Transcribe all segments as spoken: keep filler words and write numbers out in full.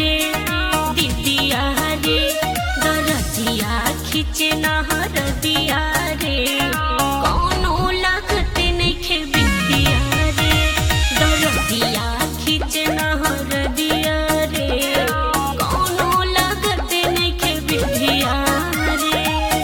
रे दीदिया रे दरदिया खींचे नहर दिया रे कौनो लागत नइखे बिटिया रे दरदिया खींचे नहर दिया रे कौनो लागत नइखे बिटिया रे।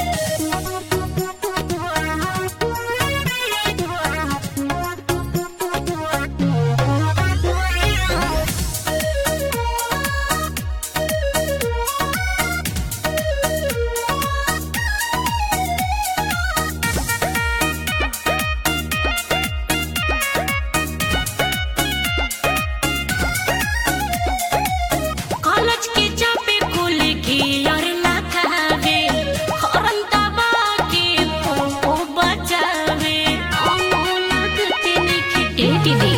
कॉलेज के चापे कुल की यार लगावे हरन दबा के पोपो बचावे कौनो लागत नइखे टेडी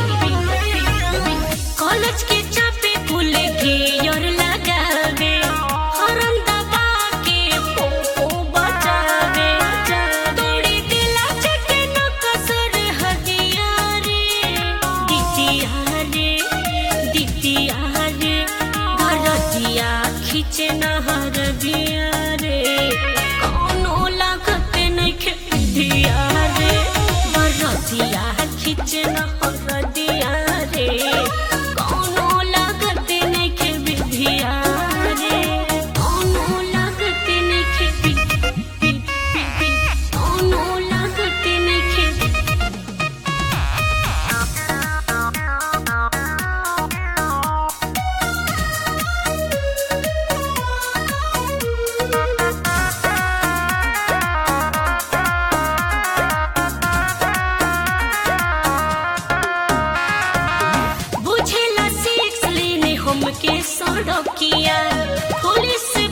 कॉलेज के चापे कुल की यार लगावे हरन दबा के पोपो बचावे तोड़ी दिला चटे न कसर हदिया रे दीदिया रे दीदिया रे दरदिया खींचे नहर दिया रे कौनो लागत नइखे बिटिया रे दरदिया खींचे नहर दिया रे कौनो लागत नइखे बिटिया रे कौनो लागत नइखे बि बि बि कौनो लागत नइखे। बुझेला सीख लेने हमके सड़किया पुलिस